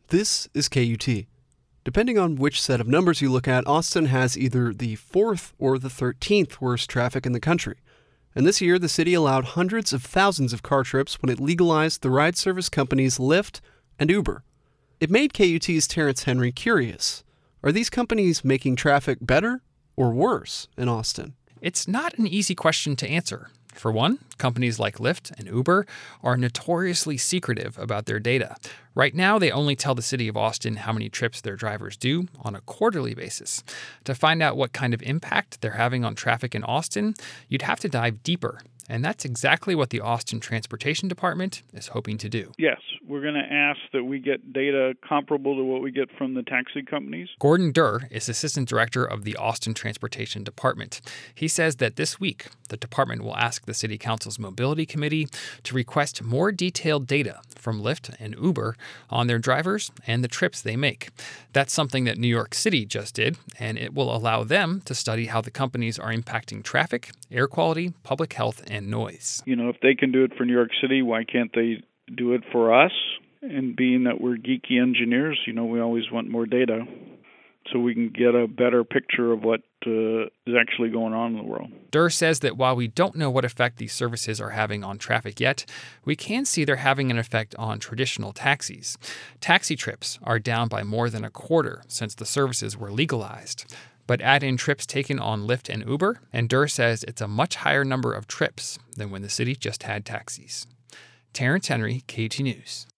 This is KUT. Depending on which set of numbers you look at, Austin has either the 4th or the 13th worst traffic in the country. And this year, the city allowed hundreds of thousands of car trips when it legalized the ride service companies Lyft and Uber. It made KUT's Terrence Henry curious. Are these companies making traffic better or worse in Austin? It's not an easy question to answer. For one, companies like Lyft and Uber are notoriously secretive about their data. Right now, they only tell the city of Austin how many trips their drivers do on a quarterly basis. To find out what kind of impact they're having on traffic in Austin, you'd have to dive deeper. And that's exactly what the Austin Transportation Department is hoping to do. Yes, we're going to ask that we get data comparable to what we get from the taxi companies. Gordon Durr is Assistant Director of the Austin Transportation Department. He says that this week, the department will ask the City Council's Mobility Committee to request more detailed data from Lyft and Uber on their drivers and the trips they make. That's something that New York City just did, and it will allow them to study how the companies are impacting traffic, air quality, public health, and noise. If they can do it for New York City, why can't they do it for us? And being that we're geeky engineers, we always want more data so we can get a better picture of what is actually going on in the world. Durr says that while we don't know what effect these services are having on traffic yet, we can see they're having an effect on traditional taxis. Taxi trips are down by more than a quarter since the services were legalized. But add in trips taken on Lyft and Uber, and Durr says it's a much higher number of trips than when the city just had taxis. Terrence Henry, KUT News.